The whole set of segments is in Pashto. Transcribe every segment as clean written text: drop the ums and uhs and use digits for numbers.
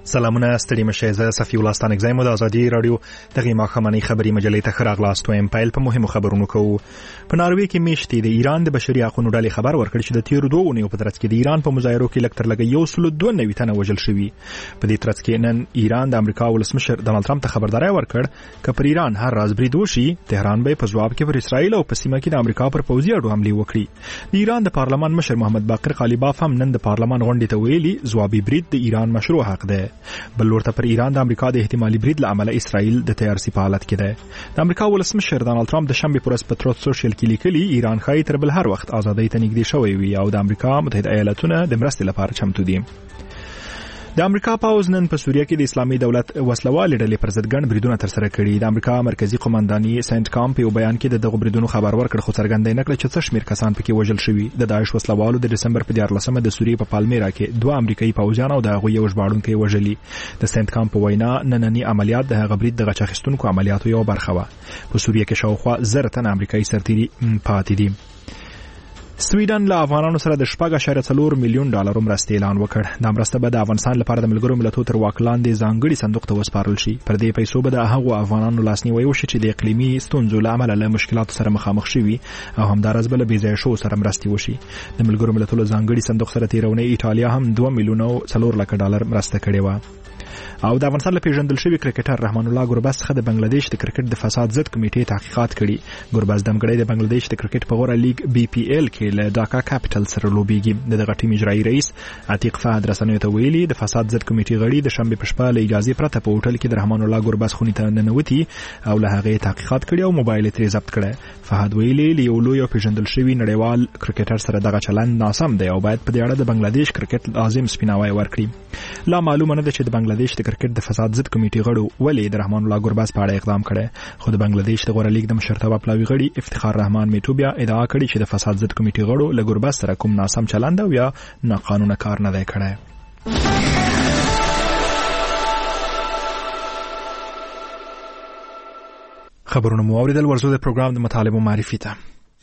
سلامونه ستړي مشه زه صفي الله ستانګزای مو د ازادي رادیو دغه ماخمنۍ خبري مجلې ته خراغلاست وایم. پایل په مهمو خبرونو کوو. په ناروې کې میشتې د ایران د بشري حقوقو ډلې خبر ورکړ چې د تیر 2 اونیو په ترڅ کې د ایران په مظاهرو کې لکتر لګي 192 تنه وژل شوي. په دې ترڅ کې نن ایران د امریکا ولسمشر ډانلډ ټرمپ ته خبرداري ورکړ چې پر ایران هر راز برید وشي تهران به په ځواب کې پر اسرائیل او په سیمه کې د امریکا پر پوځي اډو حمله وکړي. د ایران د پارلمان مشر محمد باقر قالیباف هم نن د پارلمان غونډې ته ویلي ځوابي برید د ایران مشروع حق ده. بل ورته پر ایران د امریکا د احتمالي برید لامل اسرائیل د تیارسي په حالت کې ده. د امریکا ولسمشر ډانلډ ټرمپ د شنبه پر ورځ په تروت سوشل کې لیکلي ایران خای تر بل هر وخت ازادۍ ته نږدې شوی وي او د امریکا متحده ایالاتونو د مرستې لپاره چمتو دي. د امریکا پاوز نن په سوریه کې د اسلامي دولت وسلوال ډلې پر ضد ګڼ بریدونه ترسره کړي. د امریکا مرکزی قومنداني سنت کامپ یو بیان کې دغه بریدونو خبر ورکړ خو څرګندونه کړې چې څه شمیر کسان پکې وژل شوي. د داعش وسلوالو د دسمبر په 14مه د سوریې په پالمیرا کې 2 امریکایي پوځیان او د هغوی یو ژباړونکي وژلي. د سنت کامپ وینا نننی عملیات د هغه برید د غچ اخیستونکو عملیاتو یو برخه وه. په سوریه کې شاوخوا 1000 تن امریکایي سرتیري پاتې دي. سویډن له افغانانو سره د 4.4 میلیون ډالر مرستې اعلان وکړ. دا مرسته به د افغانستان لپاره د ملګرو ملتونو تر واک لاندې ځانګړي صندوق ته وسپارل شي. پر دې پیسو به د هغو افغانانو لاسنیوي وشي چې د اقلیمي ستونزو له امله له مشکلاتو سره مخامخ شوي او همدارس بل بې ځای شو سره مرستې وشي. د ملګرو ملتونو ځانګړي صندوق سره تیرونی ایټالیا هم 2 میلیون او 4 لک ډالر مرسته کړې و. او د افغانستان له پیژندل شوی کرکټر رحمان الله ګربز څخه د بنگلاديش د کرکټ د فساد ضد کمیټې تحقیقات کړي. ګربز د مګړې د بنگلاديش د کرکټ په غوړه لیګ بي پی ال کې له ډاکا کاپټل سره لوبيږي. دغه ټیم اجرایي رئیس عتیق فهد رسنیو ته ویلي د فساد ضد کمیټې غړي د شنبه په شپه له اجازه پرته په هوټل کې د رحمان الله ګربز خونې ته ننوتي او له هغه تحقیقات کړي او موبایل یې ضبط کړي. فهد ویلي له یو لوی پیژندل شوی نړیوال کرکټر سره دغه چلند ناسم دی او باید په دې اړه د بنگلاديش کرکټ لازم سپیناوی ورکړي. لا معلومه نه ده چې د بنگلاديش د کرکټ د فساد ضد کمیټې غړو ولې د رحمان الله ګربز په اړه اقدام کړي. خو د بنگلاديش د غوړه لیګ د مشرتابه پلاوی غړي افتخار رحمان میټوبیا ادعا کړې چې د فساد ضد کمیټې غړو له ګربز سره کوم ناسم چلند او یا ناقانونه کار نه دی کړی. خبرونه مو اوریدل. ورزو د پروګرام د مطالبه معرفي ته.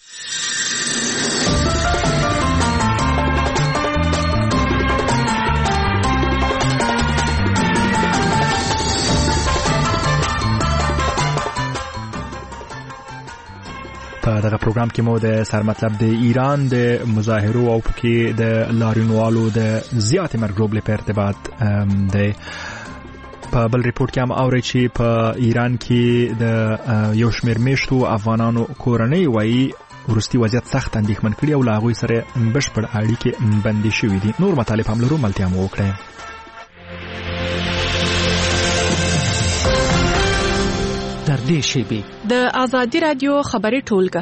په دغه پروګرام کې مو د سر مطلب د ایران د مظاهرو او پکې د لاریونوالو د زیات مرګ په ارتباط د په بل ریپورت کې هم اوري چې په ایران کې د یو شمېر میشتو افغانانو کورنۍ وایي ورستي وضعیت سخت اندېښمن کړي او له هغوی سره بشپړ اړیکې بندې شوي دي. نور مطالب هم لرو، ملتیا مو وکړئ. در دې شیبې د ازادي رادیو خبري ټولګه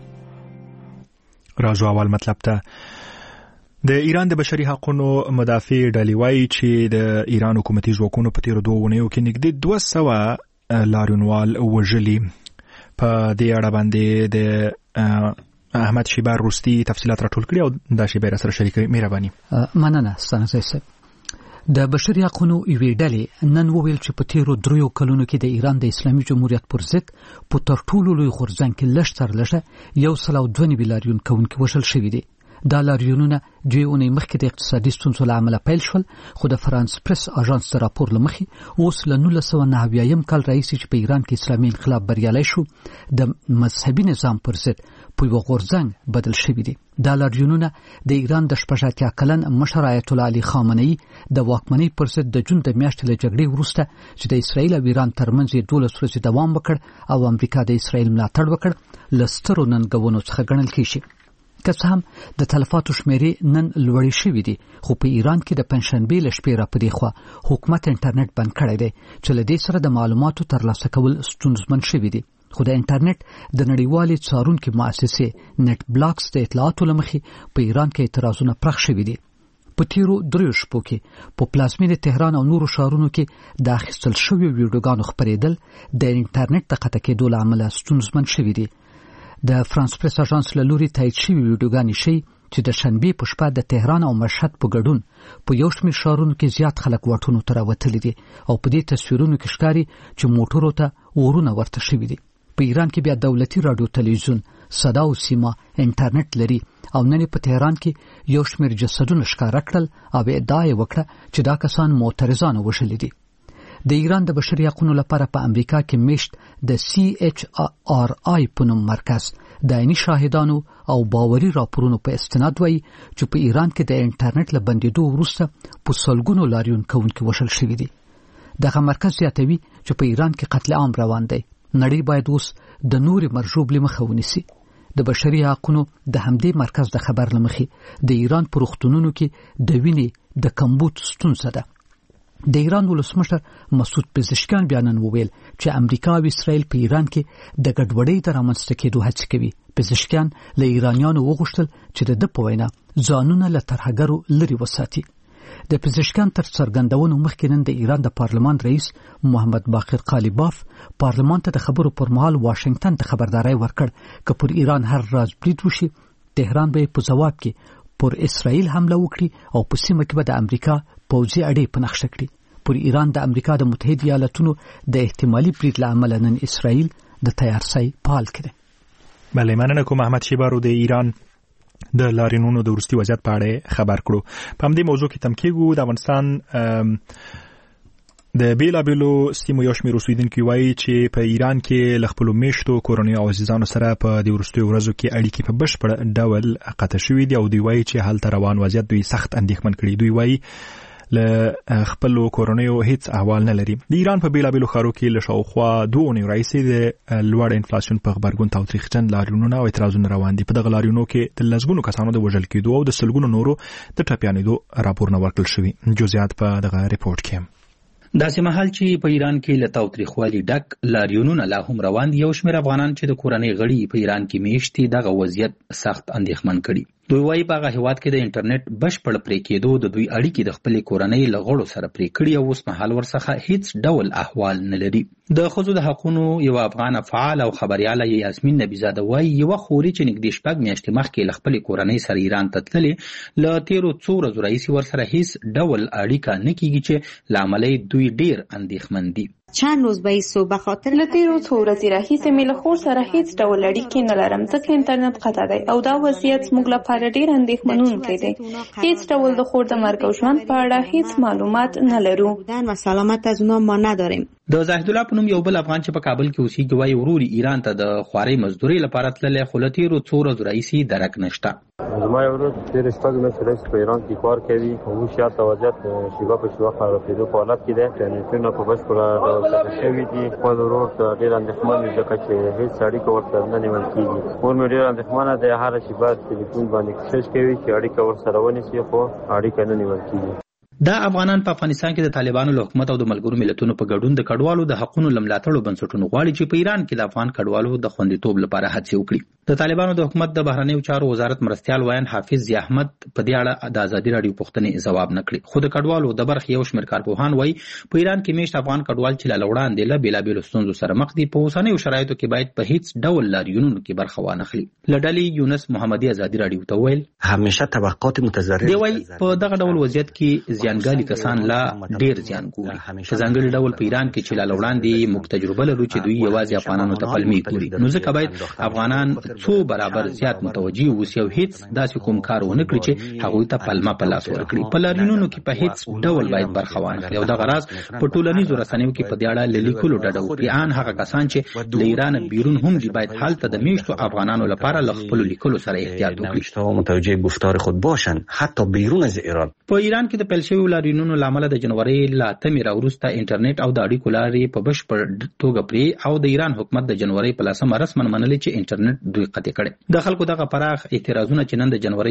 راځو اول مطلب ته. د ایران د بشري حقوقو مدافع ډلې وایي چې د ایران حکومتي ځواکونو په تیرو 2 اونیو کې نږدې 200 لاریونوال وژلي. په دې اړه باندې د احمد شیبر روستي تفصيلات راټول کړي او دا شیبر سره شریکوي. مهرباني. مننه ستاسو. د بشري حقوقو یوې ډلې نن وویل چې په تیرو 3 کلونو کې د ایران د اسلامي جمهوریت پر ضد په تر ټولو لوی غورځنګ کې لږ تر لږه 102 لاریون کوونکي وژل شوي دي. دا لاریونونه 2 اونۍ مخکې د اقتصادي ستونزو له امله پیل شول، خو د فرانس پریس اژانس د راپور له مخې اوس له 1990 کال راهیسې چې په ایران کې اسلامي انقلاب بریالی شو د مذهبي نظام پر ضد په یو غورځنګ بدل شوي دي. دا لاریونونه د ایران د 80 کلن مشر آیت الله علي خامنه‌ای د واکمنۍ پر ضد د جون د میاشتې له جګړې وروسته چې د اسرائیل او ایران ترمنځ 12 ورځې دوام وکړ او امریکا د اسرائیل ملاتړ وکړ له سترو ننګونو څخه ګڼل کېږي. که څه هم د تلفاتو شمیرې نن لوړې شوې دي، خو په ایران کې د پنځشنبې له شپې را پدې خوا حکومت انټرنیټ بند کړی دی چې له دې سره د معلوماتو ترلاسه کول ستونزمن شوي دي. خو د انټرنیټ د نړیوالې څارونکې مؤسسې نت بلاکس د اطلاعاتو له مخې په ایران کې اعتراضونه پراخ شوي دي. په تیرو 3 شپو کې په پلازمینې تهران او نورو ښارونو کې د اخیستل شویو ویډیوګانو خپرېدل د انټرنیټ د قطع کېدو له امله ستونزمن شوي دي. د فرانس پریس اژانس له لوري تایید شوي ویډیوګانې ښیي چې د شنبې په شپه د تهران او مشهد په ګډون په یو شمېر ښارونو کې زیات خلک واټونو ته راوتلي دي او په دې تصویرونو کې ښکاري چې موټرو ته اورونه ورته شوي دي. په ایران کې بیا دولتي رادیو تلویزیون صدا او سیما انټرنیټ لري او نن په تهران کې یو شمېر جسدونه ښکاره کړل او ادعا یې وکړه چې دا کسان معترضان وشلي دي. د ایران د بشري حقوقو لپاره په امریکا کې میشت د CHRI په نوم مرکز د عیني شاهدانو او باوري راپورونو په استناد وایي چې په ایران کې د انټرنیټ له بندیدو وروسته په سلګونو لاریون کوونکي وشل شوي دي. دغه مرکز زیاتوي چې په ایران کې قتل عام روان دی. نړۍ باید اوس د نوري مرجوب لمخه ونیسي. د بشري حقوقو د همدې مرکز د خبر لمخې د ایران په روغتونونو کې د وینې د کمبود ستونزه ده. د ایران ولسمشر مسعود پزشکیان بیانن وویل چې امریکا او اسرائیل په ایران کې د ګډوډۍ د رامنځته کېدو هڅه کوي. پزشکیان له ایرانیانو وغوښتل چې د په وینا ځانونه له ترهګرو لري وساتي. د پزشکیان تر څرګندونو مخکې نن د ایران د پارلمان رئیس محمد باقر قالیباف پارلمان ته د خبرو پر مهال واشنگټن ته خبرداري ورکړ چې پر ایران هر راز برید وشي تهران به په جواب کې پر اسرائیل حمله وکړي او په سیمه کې به د امریکا پوځي اډې په نقشه کړي. پر ایران د امریکا د متحده ایالاتونو د احتمالي برید له امله نن اسرائیل د تیارسۍ پال کړي. بله مننه کوم احمد شیبارو د ایران د لاریونونو د ورستي وضعیت په اړه خبر کړو. په همدې موضوع کې تم کېږو د افغانستان د بیلابیلو سیمو یو شمېر اوسیدونکي وایي چې په ایران کې له خپلو میشتو کورنیو او عزیزانو سره په دې وروستیو ورځو کې اړیکې په بشپړ ډول قطع شوي دي او دوی وایي چې هلته روان وضعیت دوی سخت اندېښمن کړي. دوی وایي له خپلو کورنیو هیڅ احوال نه لري. د ایران په بیلابیلو ښارو کې له شاوخوا 2 اونیو راهیسې د لوړ انفلاسیون په غبرګون تاوتریخجن لاریونونه او اعتراضونه روان دي. په دغه لاریونو کې د لسګونو کسانو د وژل کېدو او د سلګونو نورو د ټپیانېدو راپورونه ورکړل شوي. جزئیات په دغه ریپورت کې داسې مهال چې په ایران کې له تاوتریخوالي ډک لاریونونه لا هم روان دي. یو شمېر افغانان چې د کورنۍ غړي په ایران کې میشت دي دغه وضعیت سخت اندېښمن کړي. دوی وایي په هغه هیواد کې د انټرنیټ بشپړ پرې کېدو د دوی اړیکې د خپلې کورنۍ له غړو سره پرې کړي او اوس مهال ورڅخه هیڅ ډول احوال نه لري. د ښځو د حقوقو یو افغان فعال او خبرياله یاسمین نبیزاده وایي یوه خوري چې نږدې 6 میاشتې مخکې له خپلې کورنۍ سره ایران ته تللې له تیرو څو ورځو راهیسې ورسره هیڅ ډول اړیکه نه کېږي چې له امله دوی ډیر اندېښمن دي. چند روز به ایسو به خاطر لتیرو څو ورځې راهیسې مې له خور سره هیڅ ډول اړیکې نه لرم ځکه انټرنیټ قطع دی او دا وضعیت زموږ لپاره ډیر اندېښمنونکی دی. هیڅ ډول د خور د مرګ او ژوند په اړه هیڅ معلومات نه لرو و سلامت از اونا ما نداریم. د زاهد الله په نوم یو بل افغان چې په کابل کې اوسېږي وایي وروري ایران ته د خوارۍ مزدورۍ لپاره تللی خو له تیرو څو ورځو راهیسې درک نشته. زما یو ورور تېرې 6 میاشتې راهیسې په ایران کې کار کوي او اوس هلته وضعیت شیبه په شیبه خرابېدو په حالت کې دی. انټرنیټونه په بشپړه ډول قطع شوي دي. خپل ورور ته ډېر اندېښمن وي ځکه چې هېڅ اړیکه ورسره نه نیول کېږي. مور مې ډېر اندېښمنه دی. هره شیبه تلیفون باندې کوشش کوي چې اړیکه ورسره ونیسي خو اړیکه نه نیول کېږي. دا افغانان په افغانستان کې د طالبانو له حکومت او د ملګرو ملتونو په ګډون د کډوالو د حقوقو لملاتړو بنسټونو غواړي چې په ایران کې د افغان کډوالو د خوندیتوب لپاره هڅې وکړي. د طالبانو د حکومت د بهرنیو چارو وزارت مرستيال وایي حافظ ضیا احمد په دې اړه د ازادي رادیو پوښتنې ځواب نه کړی. خو د کډوالو د برخې یو شمېر کارپوهان وایي په ایران کې میشت افغان کډوال چې له وړاندې له بیلابیلو ستونزو سره مخ دي په اوسنیو شرایطو کې باید په هیڅ ډول لاریونونو کې برخه وانخلي. لډالي یونس محمدي ازادي رادیو ته ویل همیشه طبقات متضرر دی وایي په دغه ډول وضعیت کې زیانګالي کسان لا ډیر زیان ګوري. په ځانګړي ډول په ایران کې چې لا وړاندې موږ تجربه لرو چې دوی یوازې افغانانو ته پلمې ګوري نو ځکه باید افغانان څو برابر زیات متوجي اوسي او هیڅ داسې کوم کار ونه کړي چې هغوی ته پلمه په لاس ورکړي. په لاریونونو کې په هیڅ ډول باید برخه وانخلي او دغه راز په ټولنیزو رسنیو کې په دې اړه لیکلو ډډه وکړي. ان هغه کسان چې له ایران بیرون هم دي باید هلته د میشتو افغانانو لپاره له خپلو لیکلو سره احتیاط وکړي. متوجه گفتار خود باشن حتی بیرون از ایران. په ایران کې د پیل شویو لاریونونو لامل د جنوري لا تمې راوروسته انټرنیټ او د اړیکو لارې په بشپړ توګه پرې او د ایران حکومت د جنوري په 10 رسمن منلي چې انټرنیټ دوی قطع کړي. د خلکو دغه پراخ اعتراضونه چې نن د جنوري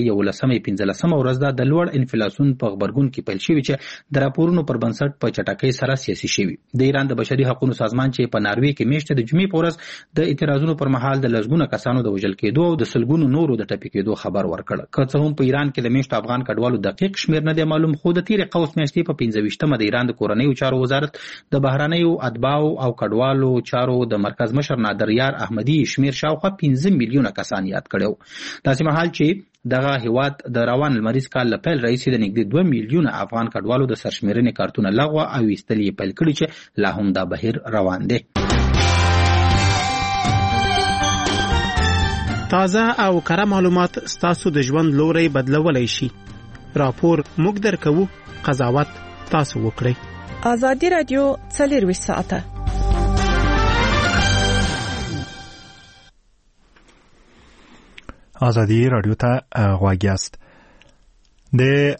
15 ورځ د لوړ انفلاسیون په غبرګون کې پیل شوی چې د راپورونو پر بنسټ په چټکۍ سره سیاسي شوی. د ایران د بشري حقوقو سازمان چې په ناروې کې میشته د جمعې په ورځ د اعتراضونو پر مهال د لسګونو کسانو د وژل کېدو او د سلګونو نورو د ټپي کېدو خبر ورکړ. که څه هم په ایران کې د میشت افغان کډوالو دقیق شمیر نه دی معلوم خو د تیر قوس میاشتې په 15 د ایران د کورنیو چارو وزارت د بهرنیو اتباعو او کډوالو چارو د مرکز مشر نادر یار احمدي شمیر شاوخوا 15 میلیونه کسان یاد کړو. داسې مهال چې دغه هیواد د روان لمریز کال له پیل راهیسې د نږدې 2 میلیونه افغان کډوالو د سرشمیرنې کارتونه لغوه او ایستل یې پیل کړي چې لا هم دا بهیر روان دی. تازه او کره معلومات ستاسو د ژوند لوري بدلولای شي. راپور موږ درکوو، قضاوت تاسو وکړئ. ازادي رادیو 24 ساعته. ازادي رادیو ته غواګیاست. د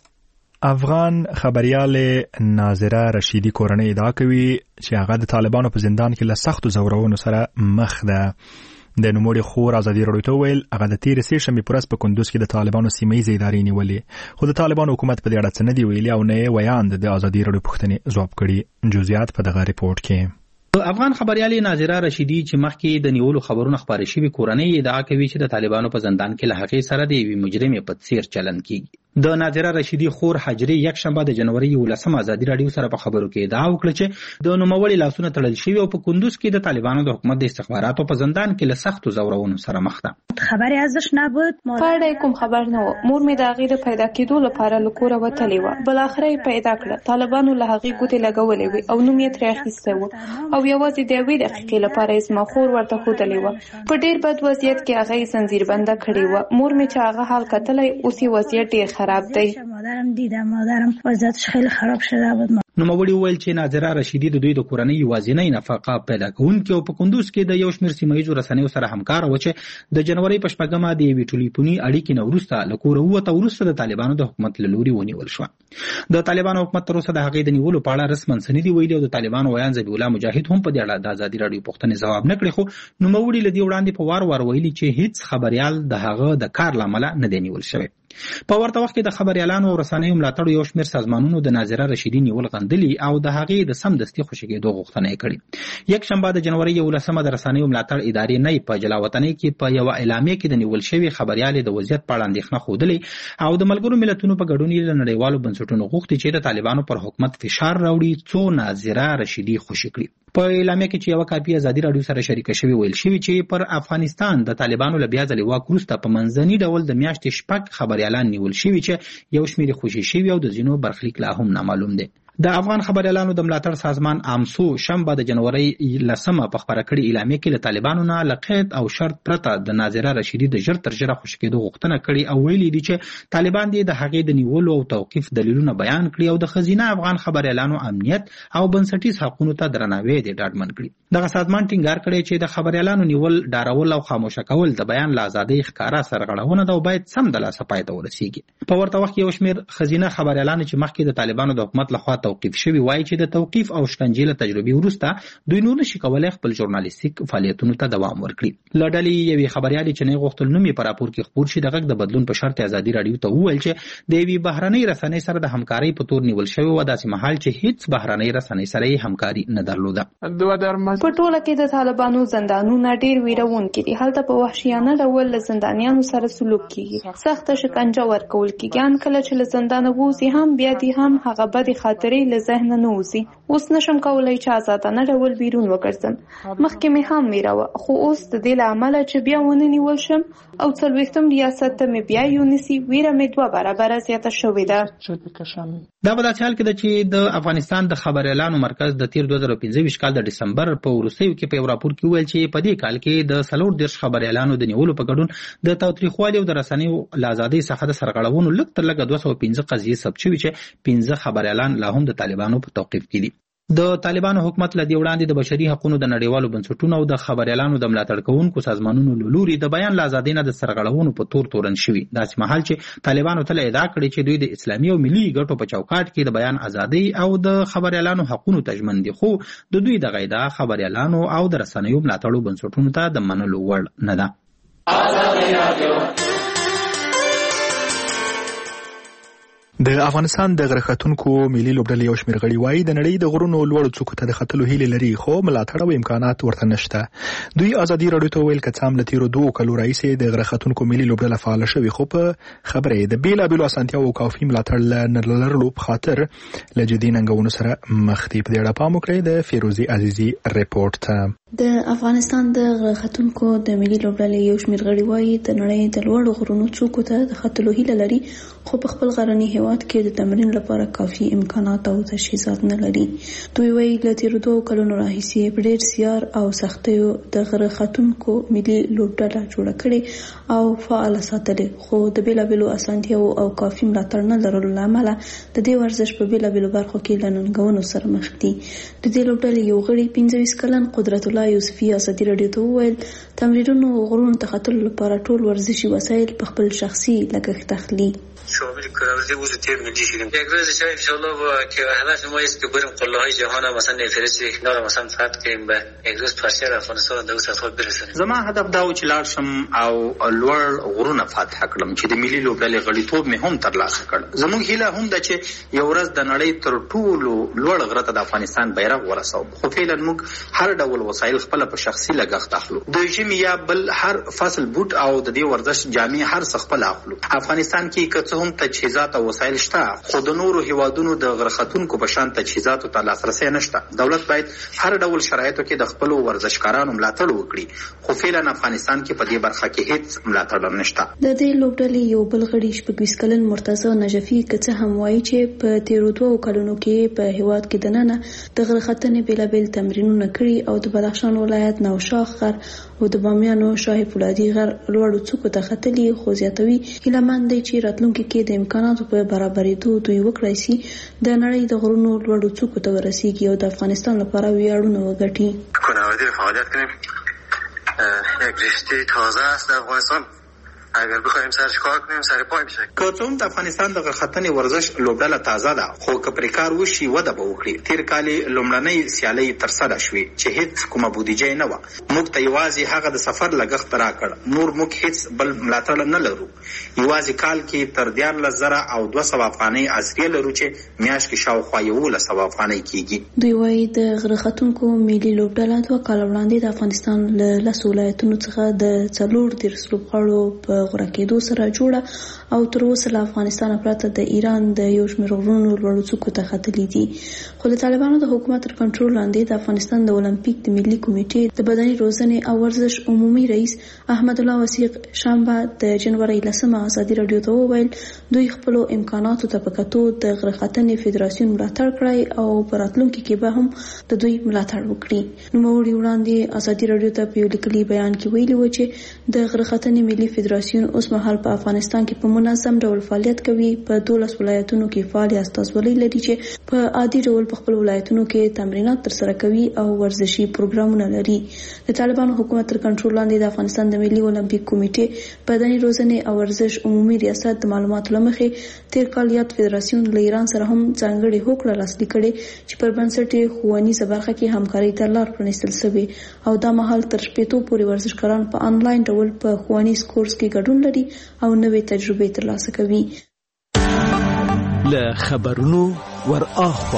افغان خبريال ناظره رشیدی کورنۍ ادعا کوي چې هغه د طالبانو په زندان کې له سختو زورونو سره مخ ده. د نوموړي خور ازادي رادیو ته ویل هغه د تیر سه شنبه پرس په کندوز کې د طالبانو سیمایي ادارې نیولې، خو د طالبانو حکومت په دې اړه څه نه دی ویلي او نه ویاند د ازادي رادیو پوښتنې ځواب کړي. جزئیات په دغه ریپورت کې. افغان خبريال ناظره رشیدی چې مخکې د نیولو خبرونه خبرې شوي کورنۍ ادعا کوي چې د طالبانو په زندان کې له هغې سره د یوې مجرمې په څیر چلند کیږي. د ناظره رشیدی خور حجری یک شنبه د جنوري 11 ازادي رادیو سره په خبرو کې ادعا وکړه چې د نوموړي لاسونه تړل شوي او په کندوز کې د طالبانو د حکومت د استخباراتو په زندان کې له سختو زورونو سره مخ ده. خبري ازش نبود، پاره کوم خبر نه و. مور می د غیر پیدا کېدو لپاره لکوره وتلی و. بل اخر پیدا کړه. طالبانو له هغې ګوتې لګولې وي او نوم یې ترې اخیسته و او یوازې د 2 دقیقې لپاره اسما خور ورته خوتلی و. په ډیر بد وضعیت کې هغه زنجیر بنده کړی و. مور می چې هغه حال کتلای اوس یې وضعیت ډیر خراب دی. مادرم وضعیتش خیلی خراب شده بود. نوموړي وویل چې ناظره رشیدی د دوی د کورنۍ یوازینۍ نفقه پیدا کوونکې او په کندوز کې د یو شمېر سیمایي رسنیو سره همکاره و چې د جنوري په 8مه د یوې ټلیفوني اړیکې نه وروسته له کوره ووته وروسته د طالبانو د حکومت له لوري ونیول شوه. د طالبانو حکومت تر اوسه د هغې د نیولو په اړه رسماً څه نه دي ویلي او د طالبانو ویان ذبیح الله مجاهد هم په دې اړه د ازادي رادیو پوښتنې ځواب نه کړی، خو نوموړي له دې وړاندې په وار ویلي چې هیڅ خبريال د هغه د کار له امله نه دی نیول شوی. په ورته وخت کې د خبريالانو او رسنیو ملاتړ یو شمېر سازمانونو د ناظره رشیدی نیول غندلي او د هغې د سمدستي خوشي کېدو غوښتنه یې کړې. یک شنبه د جنوري 11 د رسنیو ملاتړ ادارې نه په جلاوطنۍ کې په یو اعلامیه کې د نیول شوی خبريال د وضعیت په اړه اندېښنه ښودلې او د ملګرو ملتونو په ګډون یې له نړیوالو بنسټونو غوښتي چې د طالبانو پر حکومت فشار راوړي څو ناظره رشیدی خوشي کړي. په اعلامیه کې چې یو کاپی ازادي رادیو سره شریک شوی ویل شوی چې پر افغانستان د طالبانو له بیا ځلې واک وروسته په منځني ډول د میاشتې شپږ خبريالان نیول شوي چې یو شمېر خوشي شوي او د ځینو برخلیک لا هم نامعلوم دی. د افغان خبريالانو د ملاتړ سازمان امسو شنبه د جنوري 10 په خبره کړې اعلامیه کې له طالبانو نه لقید او شرط پرته د ناظره رشیدی د ژر تر ژره خوشي کېدو غوښتنه کړې او ویلي دي چې طالبان دې د هغې د نیولو او توقيف دلیلونه بیان کړي او د خزینه افغان خبريالانو امنیت او بنسټیز حقوقو ته درناوی دې ډاډمن کړي. دغه سازمان ټینګار کړی چې د خبريالانو نیول، ډارول او خاموشه کول د بیان له ازادۍ ښکارا سرغړونه ده او باید سم د لاسه پای ته ورسیږي. په ورته وخت کې یو شمېر خزینه خبريالان چې مخکې د طالبانو د حکومت لخوا توقيف شوی وایي چې د توقيف او شکنجې له تجربې وروسته دوی نور نشي کولای خپل ژورنالیستیک فعالیتونو ته دوام ورکړي. له ډلې یوې خبريالې چې نه غوښتل نوم یې په راپور کې خپور شي د غږ د بدلون په شرط ازادي رادیو ته وویل چې د یوې بهرنۍ رسنۍ سره د همکارۍ په تور نیول شوی و، داسې مهال چې هیڅ بهرنۍ رسنۍ سره یې همکاري نه درلوده. په ټوله کې د طالبانو زندانونه ډیر ویرونکي دي. هلته په وحشیانه ډول له زندانیانو سره سلوک کیږي، سخت شکنجه ورکول کیږي. ان کله چې له زندان ووځي هم بیا دې هم هغه بدې خاطرې له ذهن نه وځي. اوس نشم کولای چې آزادانه ډول بیرون وګرځم. مخکې مې هم ویره، خو اوس د دې له امله چې بیا ونه نیول شم او 40م ریاست ته مې بیا یونیسي، ویره مې 2 برابره زیاته شوې ده. دا په داسې حال کې ده چې د افغانستان د خبريالانو مرکز د تیر 2015 کال د ډسمبر په وروستیو کې په یو راپور کې ویل چې په دې کال کې د 40 خبريالانو د نیولو په ګډون د تاوتریخوالي او د رسنیو له ازادۍ څخه د سرغړونو لږ تر لږه 215 قضیې ثبت شوي چې 15 خبريالان لا هم د طالبانو په توقيف کې دي. د طالبانو حکومت له دې وړاندې د بشري حقوقو د نړیوالو بنسټونو او د خبريالانو د ملاتړ کوونکو سازمانونو له لوري د بیان له ازادۍ نه د سرغړونو په تور تورن شوي. داسې مهال چې طالبانو ته ادعا کړې چې دوی د اسلامي او ملي ګټو په چوکاټ کې د بیان ازادۍ او د خبريالانو حقوقو ته ژمن دي، خو د دوی د غیدا خبريالانو او د رسنیو ملاتړو بنسټونو ته د منلو وړ نه ده. د افغانستان د غرختونکو ملي لوبډلې یو شمېر غړي وایي د نړۍ د غرونو لوړو څوکو ته د ختلو هیله لري، خو ملاتړ او امکانات ورته نشته. دوی ازادي رادیو ته ویل چې څام له تیرو 2 کلو راهیسې د غرختونکو ملي لوبډله فعال شوې، خو په خبره د بیلابیلو اسانتیاوو او کافي ملاتړ نه لرلو په خاطر له جدي ننګونو سره مخ دي. په دې اړه پام وکړئ د فیروزي عزیزي ریپورت ته. د افغانستان د غره ختونکو د ملي لوبډلې یو شمېر غړي وایي د نړۍ د لوړو غرونو څوکو ته د ختلو هیله لري، خو په خپل غرني هیواد کې د تمرین لپاره کافي امکانات او تجهیزات نه لري. دوی وایي له تېرو 2 کلونو راهیسې په ډېر زیار او سختیو د غره ختونکو ملي لوبډله جوړه کړې او فعاله ساتلې، خو د بېلابېلو اسانتیاوو او کافي ملاتړ نه لرلو له امله د دې ورزش په بېلابېلو برخو کې له ننګونو سره مخ دي. د دې لوبډلې یو غړي 25 کلن قدرت الله یوسفي ازادي راډیو ته وویل تمرینونو غرونو ته ختلو لپاره ټول ورزشي وسایل په خپل شخصي لګښت اخلي. شامل کارورزی وجودی ملی شدیم. یک روز شاید انشالله که هدف ما است که بریم قله های جهان مثلا نفرستی کنار مثلا فتح کنیم به یک روز پرچم افغانستان د سطح برسیم. زما هدف دا و چې لاړ شم او لوړ غرونه فتح کړم چې د ملي لوبډلې غړیتوب مې هم ترلاسه کړ. زموږ هیله هم ده چې یو ورځ د نړۍ تر ټولو لوړ غره ته د افغانستان بیرغ ورسوو، خو فعلا موږ هر ډول وسایل خپل په شخصي لګښت اخلو. د ژمي یا بل هر فصل بوټ او د دې ورزش جامې هر څه خپل اخلو. افغانستان کې که هم تجهیزات او وسایل شته، خو د نورو هیوادونو د غره ختونکو په شان تجهیزاتو ته لاسرسی نشته. دولت باید هر ډول شرایطو کې د خپل ورزشکارانو ملاتړ وکړي، خو فعلا افغانستان کې په دې برخه کې هیڅ ملاتړ نشته. د دې لوبډلې یو بل غړي 26 کلن مرتضی نجفي که هم وایي چې په تیرو 2 کلونو کې په هیواد کې دننه د غره ختنې بېلابېل تمرینونه کړي او د بدخشان ولایت نوشاخ غر او د بامیانو شاه فولادي غر لوړو څوکو ته ختلي، خو زیاتوي هیلهمند دی چې راتلونکي کې د امکاناتو په برابرېدو دوی وکړای شي د نړۍ د غرونو لوړو څوکو ته ورسیږي او د افغانستان لپاره ویاړونه وګټي. کناوردی فعالیت کنیم، یک رشته تازه است در افغانستان. اگر بخوایم سرش کار کنیم سر پای میشه. که څوم د افغانستان د غرختنې ورزش لوبډله تازه ده، خو که پرې کار وشي وده به وکړي. تیر کال لومړنۍ سیالۍ ترسره شوې چې هیڅ کومه بودیجه نه وه. موږ ته یوازې هغه د سفر لګښت راکړ، نور موږ هیڅ بل ملاتړ نه لرو. یوازې کال کې تر 14,200 افغانۍ عضویه لرو چې میاشت کې شاوخوا 1100 افغانۍ کیږي. دوی وایي د غره ختونکو ملي لوبډله 2 کاله وړاندې د افغانستان له 10 ولایتونو څخه د 14 لوبغاړو په غوره کېدو سره جوړه او تر اوسه له افغانستان پرته د ایران د یو شمېر غرونو لوړو څوکو ته ختلي دي. خو د طالبانو د حکومت تر کنټرول لاندې د افغانستان د اولمپیک د ملي کمیټې د بدني روزنې او ورزش عمومي رئیس احمد الله وثیق شنبه د جنوري 10 ازادي راډیو ته وویل دوی خپل امکاناتو ته په کتو د غره ختنې فدراسیون ملاتړ کړی او په راتلونکي کې به هم د دوی ملاتړ وکړي. نوموړي وړاندې ازادي راډیو ته په یو لیکلي بیان کې ویلي و چې د غره ختنې ملي فدراسیون اوس مهال په افغانستان کې په منظم ډول فعالیت کوي. په 12 ولایتونو کې فعال استازولۍ لري چې په عادي ډول په خپل ولایتونو کې تمرینات ترسره کوي او ورزشي پروګرامونه لري. د طالبانو حکومت تر کنټرول لاندې د افغانستان د ملي اولمپیک کمیټې بدني روزنې او ورزش عمومي ریاست د معلوماتو لمخې تیر کال یاد فدراسیون له ایران سره هم ځانګړې هوکړه لاسلیک کړې چې پر بنسټ یې ښوونیزه برخه کې همکاري ته لار پرانیستل شوې او دا مهال تر 15 پورې ورزشکاران په انلاین ډول په ښوونیز کورس کې ګډون لري او نوې تجربې ترلاسه کوي. له خبرونو ور اخوا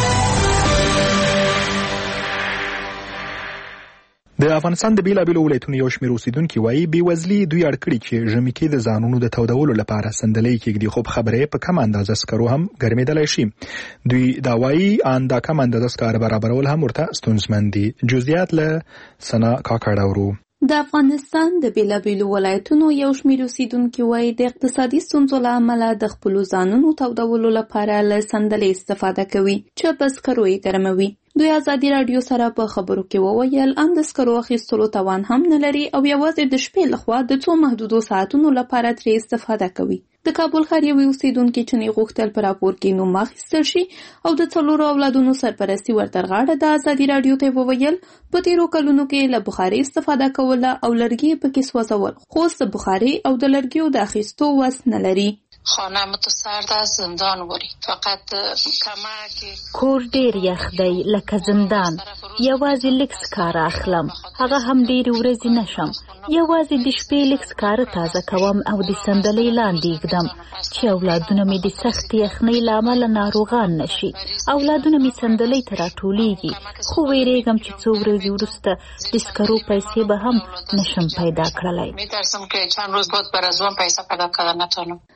د افغانستان د بیلابېلو ولایتونو یو شمېر اوسیدونکي وایي بېوزلي دوی اړ کړي چې ژمي کې د ځانونو د تودولو لپاره صندلۍ کېږدي، خو خبرې په کم اندازه سکرو هم ګرمېدلی شي. دوی دا وایي ان دا کم اندازه سکاره برابرول هم ورته ستونزمن دي. جزئیات له سنا کاکړ اورو. د افغانستان د بیلابېلو ولایتونو یو شمېر اوسیدونکي وایي د اقتصادي ستونزو له امله د خپلو ځانونو تودولو لپاره له صندلۍ استفاده کوي چې په سکرو یې ګرموي. دوی ازادي راډیو سره په خبرو کې وویل ان د سکرو اخیستلو توان هم نه لري او یوازې د شپې لخوا د څو محدودو ساعتونو لپاره ترې استفاده کوي. د کابل ښار یوې اوسیدونکي چې نه غوښتل په راپور کې نوم واخیستل شي او د 4 اولادونو سرپرستي ورته غاړه د ازادي راډیو ته وویل په تیرو کلونو کې له بخاري استفاده کوله او لرګي پکې سوځول، خو د بخاري او د لرګیو د اخیستو وس نه لري. خانه متسرد از زندان وری فقط کمک کور ډیر یخ دی لکه زندان. یوازې لکس کار اخلم، هغه هم ډیر ورځې نشم. یوازې د شپې لکس کار تازه کوم او د صندلۍ لاندې ږدم چې اولادونه مې د سخت یخنۍ له امله ناروغان نشي. اولادونه مې صندلۍ ته راټولیږي، خو ویریږم چې څو ورځې وروسته د سکرو پیسې به هم نشم پیدا کړلی. میترسم که چند روز بعد بر از اون پیسه پیدا کردن نتونم. د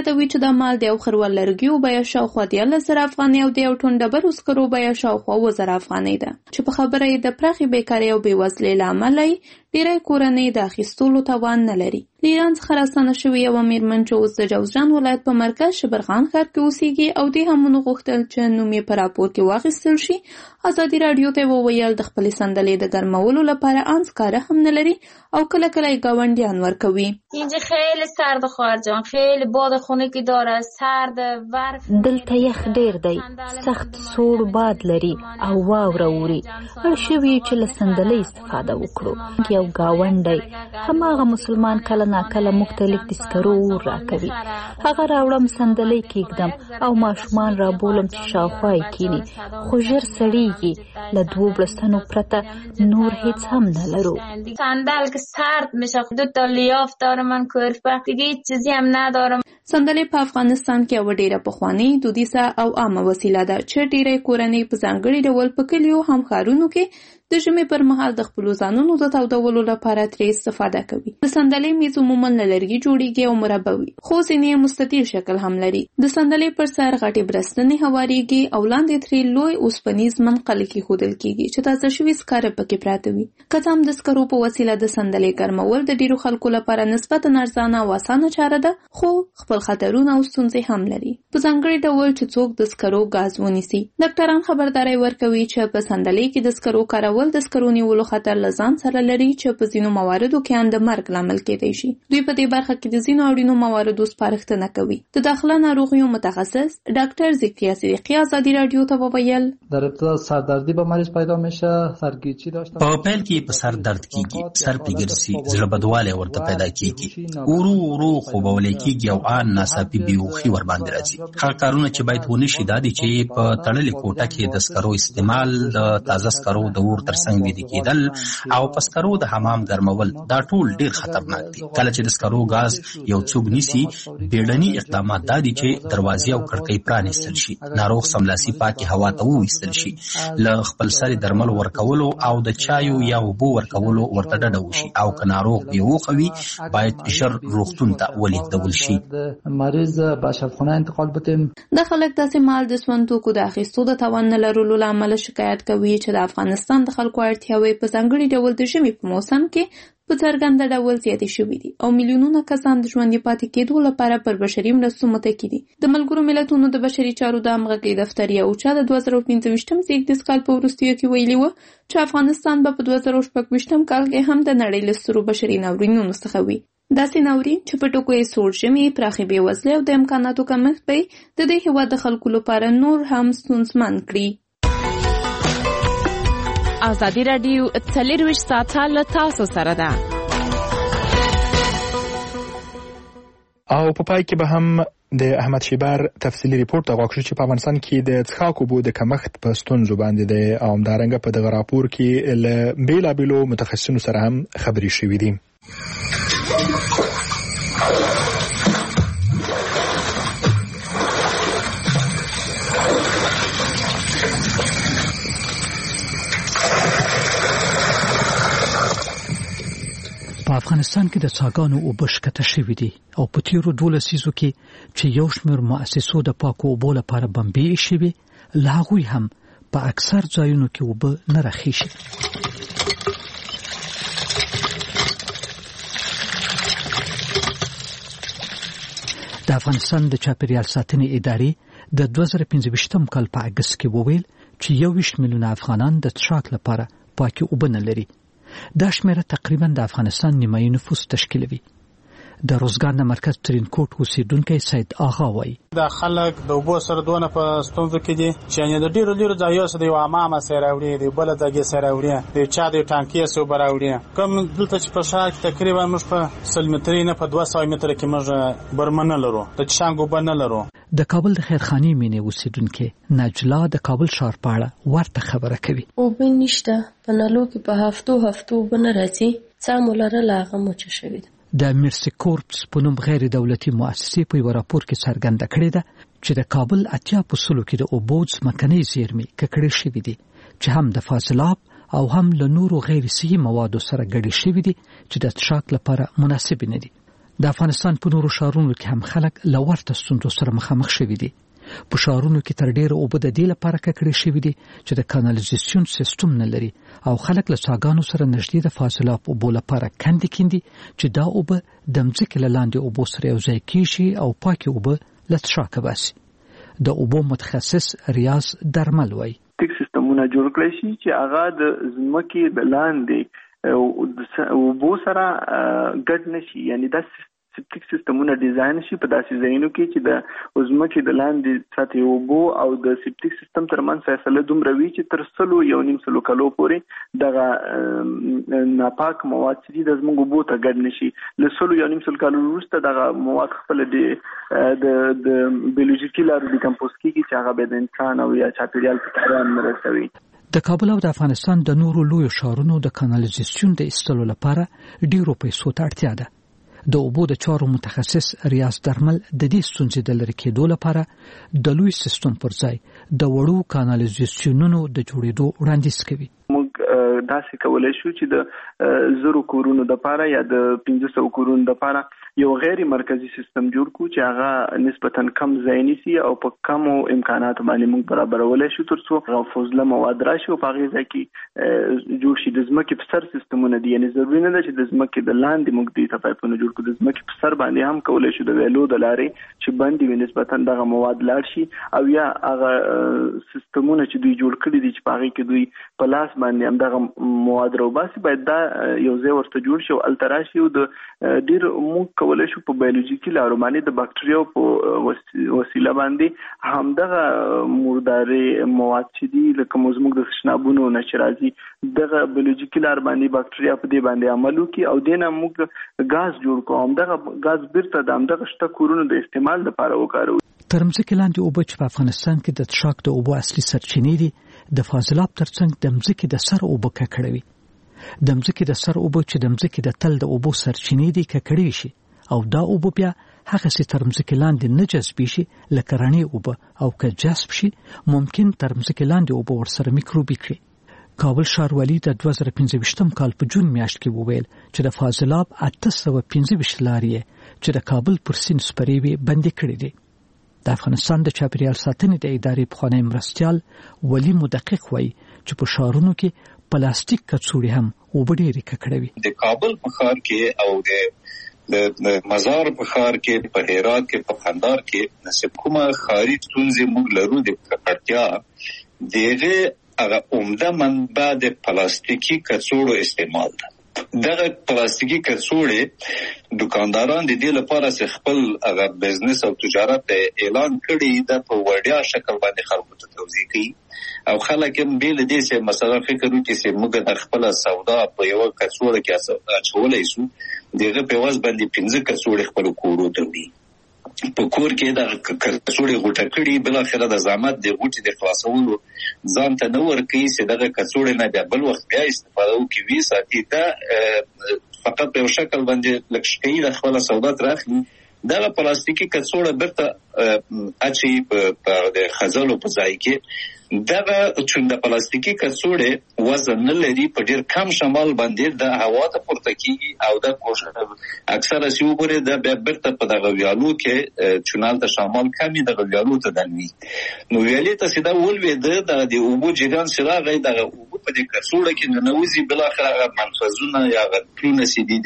زیاتوي چې د مال د یو خروال لرګیو بیه شاوخوا 13,000 افغانۍ او د یو ټن ډبرو سکرو بیه شاوخوا 1000 افغانۍ ده، چې په خبره یې د پراخې بیکارۍ او بېوزلۍ له امله ډېری کورنۍ د اخیستلو توان نه لري. له ایران څخه راستنه شوې یوه مېرمن چې اوس د جوزجان ولایت په مرکز شبرغان ښار کې اوسېږي او دې هم ونه غوښتل چې نوم یې په راپور کې واخیستل شي، ازادي راډیو ته وویل د خپلې صندلې د ګرمولو لپاره آن سکاره هم نه لري او کله کله یې ګاونډیان ورکوي. اینجا خیلی سرد خواهر جان، خیلی باد خنکی داره، سرد برف. دلته یخ ډیر دی، سخت سوړ باد لري او واوره اوري. اړ شوي چې له صندلۍ استفاده وکړو. یو ګاونډی هماغه مسلمان کله ناکله مختلف د سکرو اور راکوي. هغه راوړم صندلۍ کېږدم او ماشومان رابولم چې شاوخوا یې کیني، خو ژر سړیږي. له 2 بړستنو پرته نور هیڅ هم نه لرو. صندل که سرد میشه، 2 تا لیاف دارم من کورفه، دیگه هیچ چیزی هم ندارم. صندلۍ په افغانستان کې یوه ډېره پخوانۍ، دودیزه او عامه وسیله ده چې ډېری کورنۍ په ځانګړي ډول په کلیو هم ښارونو کې د ژمي پر مهال د خپلو ځانونو د تودولو لپاره ترې استفاده کوي. د صندلۍ میز عموما له لرګي جوړیږي او مربع وي، خو ځینې یې مستطیل شکل هم لري. د صندلۍ پر سر غټې برستنې هواریږي او لاندې ترې لوی اوسپنیز منقل کېښودل کېږي چې تازه شوي سکاره پکې پراته وي. که څه هم د سکرو په وسیله د صندلۍ ګرمول د ډېرو خلکو لپاره نسبتا ارزانه او اسانه چاره ده، خو خپل خطرونه او ستونزې هم لري، په ځانګړي ډول چې څوک د سکرو ګاز ونیسي. ډاکټران خبرداری ورکوي چې په صندلۍ کې د سکرو کارول د سکرو نیولو خطر له ځان سره لري چې په ځینو مواردو کې هم د مرګ لامل کېدای شي. دوی په دې برخه کې د ځینو اړینو مواردو سپارښتنه کوي. د داخله ناروغیو متخصص ډاکټر ذکریا صدیقی ازادي راډیو ته وویل در ابتدا سردردی به مریض پیدا میشه، سرگیچی داشته، په پیل کې په سر درد کیږي، سر پیګرسي، زړه بدواله ورته پیدا کیږي، ورو خوبول کیږي او ان ناڅاپي بیوخي ور باندې راځي. هغه کارونه چې باید ونه شي دا دي چې په تړلې کوټه کې د سکرو استعمال، د تازه سکرو د اور ترڅنګ ویده کېدل او په سکرو د حمام ګرمول، دا ټول ډیر خطرناک دي. کله چې د سکرو غاز یو څوک نیسي، بیړني اقدامات دا دي چې دروازې او کړکۍ پرانیستل شي، ناروغ سملاسي پاکي هوا ته وویستل شي، له خپل سر درمل ورکولو او د چایو یا اوبو ورکولو ورته ډډه وشي، او که ناروغ بیهوښه وي باید ژر روغتون ته ولېږدول شي. مریض به شفاخانه انتقال بدیم. د خلک داسې مال د سون توکو د اخیستو د توان نه لرلو له امله شکایت کوي چې د افغانستان د خلکو اړتیاوې په ځانګړي ډول د ژمي په موسم کې په څرګنده ډول زیاتې شوي دي او میلیونونه کسان د ژوندي پاتې کېدو لپاره پر بشري مرستو متکي دي. د ملګرو ملتونو د بشري چارو د همغږۍ دفتر یو چا د 2015 زیږدیز کال په وروستیو کې ویلي وه چې افغانستان به په 2016 کال کې هم د نړۍ له سترو بشري ناورینونو څخه وي. داسې ناورین چې په ټکو یې سوړ ژمي، پراخې بېوزلۍ او د امکاناتو کمښت به د دې هېواد د خلکو لپاره نور هم ستونزمن کړي. ازادي راډیو 24 ساعته له تاسو سره ده. او په پای کې به هم د احمد شیبر تفصیلی ریپورت غوښتل چې په افغانستان کې د څښاک اوبو د کمښت په ستونزو باندې د عامدارنګ په دغه راپور کې له بیلابیلو متخصصینو سره هم خبرې شوې دي. په افغانستان کې د څاګانو اوبه ښکته شوي دي او په تیرو 12 لسیزو کې چې یو شمېر مؤسسو د پاکو اوبو لپاره بمبې شوي، له هغوی هم په اکثر ځایونو کې اوبه نه راخیږي. د افغانستان د چاپیریال ساتنې ادارې د 2015 کال په اګست کې وویل چې 21 میلیونه افغانان د څښاک لپاره پاکې اوبه نه لري. دا شمیره تقریبا د افغانستان نیمایي نفوس تشکیلوي. د روزګان د مرکز ترینکوټ اوسیدونکی سید آغا وایي د خلک د اوبو سره دونه په ستونزو کې دي چې د ډیرو ځایونو سره د یو حمام سره راوړي، د بل ځای سره راوړي، د چا د ټانکۍ سره راوړي. کوم دلته چې په شهر کې تقریبا موږ په 100 متري نه په 200 متر کې موږ برمنه لرو، د چشانګو بنه لرو. د کابل د خیرخاني مینې اوسیدونکي نجلا د کابل ښار په اړه ورته خبره کوي. اوبه نشته، په نلو کې په هفتو بنه راځي، څه مولره لاغه مچ شوی. د مرسی کورپس په نوم غیر دولتي مؤسسې په یو راپور کې څرګنده کړې ده چې د کابل 80% کې د اوبو ځمکنۍ زیرمې ککړې شوي دي چې هم د فاضلاب او هم له نورو غیر صحي موادو سره ګډې شوي دي چې د څښاک لپاره مناسب نه دي. د افغانستان په نورو ښارونو کې هم خلک له ورته ستونزو سره مخامخ شوي دي. په ښارونو کې تر ډېره اوبه د دې لپاره ککړې شوي دي چې د کانالیزاسیون سیستم نه لري او خلک له څاګانو سره نږدې د فاضلاب اوبو لپاره کندي چې دا اوبه د ځمکې له لاندې اوبو سره یوځای کیږي او پاکې اوبه له څښاکه باسي. د اوبو متخصص ریاض درمل وایي سیستمونه جوړ کړی شي چې هغه د ځمکې د لاندې اوبو سره ګډ نشي، یعنی دا سپټیک سیستمونه ډیزاین شي په داسې ځایونو کې چې د ځمکې د لاندې سطحي اوبو او د سپټیک سیستم ترمنځ فاصله دومره وي چې تر 100 کالو پورې دغه ناپاک مواد چې د زموږ اوبو ته ګډ نشي. له 100 کالو وروسته دغه مواد خپل د بیولوژیکي لارو ډیکمپوز کیږي چې هغه به د انسان او یا چاپیریال په تاوان رسوي. د کابل او د افغانستان د نورو لویو ښارونو د کانالیزاسیون د ایستلو لپاره ډیرو پیسو ته اړتیا ده. د اوبو د چارو متخصص ریاض درمل د دې ستونزې د لرې کېدو لپاره د لوی سیستم پر ځای د وړو کانالیزاسیونونو د جوړېدو وړاندیز کوي. موږ داسې کولای شو چې د 0 کورونو لپاره یا د 500 کورونو لپاره یو غیر مرکزی سیستم جوړ کو چې هغه نسبتاً کم ځای نیسي او په کم امکانات باندې موږ برابرولای شو ترڅو فاضله مواد راشي او په هغه ځای کې جوړ شي. د ځمکې په سر سیستمونه دي، یعنی ضروري نه ده چې د ځمکې د لاندې موږ دې پایپونه جوړ کړو، د ځمکې په سر باندې هم کولای شو د ویلو د لارې چې باندې وي نسبتاً دغه مواد لاړ شي او یا هغه سیستمونه چې دوی جوړ کړي دي چې په هغه کې دوی په لاس باندې هم دغه مواد راوباسي باید دا یو ځای ورته جوړ شي او التراشي او د ډیر موږ کولای شو په بایولوژیکي لارو باندې د باکټریاو په وسیله باندې همدغه مرداري مواد چې دي لکه موږ د شنابونو نشه راځي دغه بایولوژیکي لار باندې باکټریا په دې باندې عمل وکړي او دینه موږ غاز جوړ کوو، همدغه غاز بیرته د همدغه شته کورونو د استعمال لپاره وکاروو. تر ځمکې لاندې اوبه چې په افغانستان کې د څښاک د اوبو اصلي سرچینې دي د فاضلاب ترڅنګ د ځمکې د سر اوبه ککړوي. د ځمکې د سر اوبه چې د ځمکې د تل د اوبو سرچینې دي ککړې شي او دا اوبه بیا هغه سي تر ځمکې لاندې نه جذبې شي لکه رڼې اوبه او که جذب شي ممکن تر ځمکې لاندې اوبه ورسره میکروبي کړي. کابل ښاروالي د 2015 کال په جون میاشت کې وویل چې د فاضلاب 815 لارې چې د کابل پر سیند سپرې وي بندي کړې دي. د افغانستان د چاپیریال ساتنې د ادارې پخوانی مرستیال ولی مدقق وایي چې په ښارونو کې پلاستیک کڅوړې هم اوبه ډېرې ککړوي. د کابل په ښار کې او د مزار په ښار کې په هرات کې په قندهار کې نسب کومه ښاري ستونزې موږ لرو د ککړتیا دغه هغه عمده منبع د پلاستیکي کڅوړو استعمال ده. دغه پلاستیکي کڅوړې دکانداران د دې لپاره چې خپل هغه بزنس او تجارت اعلان کړي د په وړیا شکل باندې خلکو ته توضیح کوي او خلک هم بیل دې چې مثلا فکر وکړي چې موږ د خپل سودا په یو کڅوړه کې اچولای شو دغه په واز باندې 15 کڅوړې خپل کورو ته وي په کور کې د کڅوړې غوټه کړي بل اخره د زحمت د غوټې د خلاصولو ځان ته نور کوي چې دغه کڅوړې نه بیا بل وخت بیا استفاده وکړي ساتي دا فقط په شکل باندې لکشکې د خپل سودا تراخلي دغه پلاستیکي کڅوړه برته اچي په د خزلو په ځای کې دغه چې د پلاستیکي کڅوړې وزن نه لري په ډیر کم شمال باندې د هوا ته پورته کیږي او د کوشش اکثره سی وګوره د برته په دغه ویالو کې چونال ته شمال کمی دغه ویالو ته دنوي نو ویالې ته سیده ولوي د اوبو جریان سره غي دغه اوبو په دې کڅوړه کې ننوځي بل اخر منفذونه یا غټونه سیدي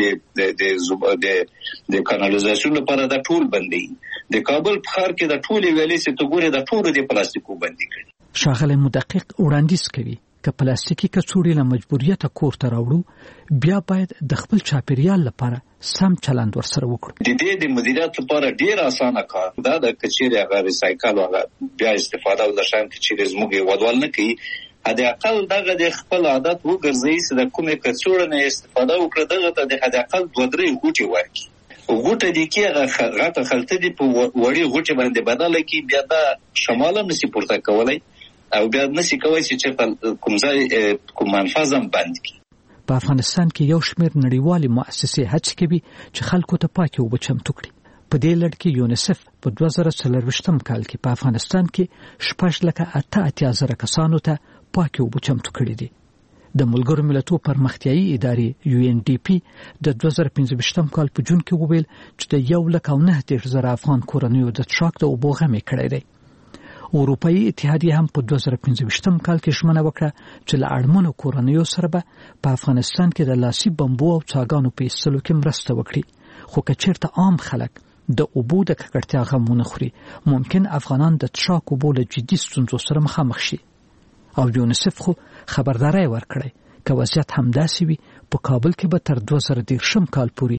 د کانالیزاسیون لپاره د ټول بندي د کابل په ښار کې د ټول ویالې څخه ته ګوره د ټول د پلاستیکو بندي کړي. ښاغلی مدقق وړاندیز کوي که پلاستیکي کڅوړې له مجبوریته کور ته راوړو بیا باید د خپل چاپیریال لپاره سم چلند ورسره وکړو. د دې د مدیریت لپاره ډیر اسانه کار دا د کچېرې هغه ریسایکل هغه بیا استفاده او د شان کچېرې زموږ ودوال نه کوي هدا اقل دغه د خپل عادت وګرځي چې د کومه کڅوړه نه استفاده وکړي دغه ته د هدا اقل 2-3 غوټي ورکړي غوټه دي کې غټه خلطه دي په وړي غوټي باندې بدله کی بیا دا شماله نسی پورته کولای او بیا نسی کوي چې کوم ځای کوم منفذم بند کی. په افغانستان کې یو شمېر نړیوالې مؤسسې هڅه کوي چې خلکو ته پاکي اوبه چمتو کړي. په دې لړ کې یونیسف په 2024 کال کې په افغانستان کې 6,88,000 کسانو ته پاکي اوبه چمتو کړي دي. د ملګرو ملتونو پرمختیایي ادارې UNDP د 2015 کال په جون کې وویل چې د 1.9 افغان کورنیو د څښاک د اوبو غمې کړې ده. اروپایي اتحادیه هم په 2015 کال کې ژمنه وکړه چې له اړمنو کورنیو سره به په افغانستان کې د لاسي بمبو او څاګانو په ایستلو کې مرسته وکړي، خو که چېرته عام خلک د اوبو د ککړتیا غم ونه خوري، ممکن افغانان د څښاک اوبو له جدي ستونزو سره مخامخ شي. او یونیسف خو خبرداري ورکړې که وضعیت همداسې وي په کابل کې به تر 2030 کال پورې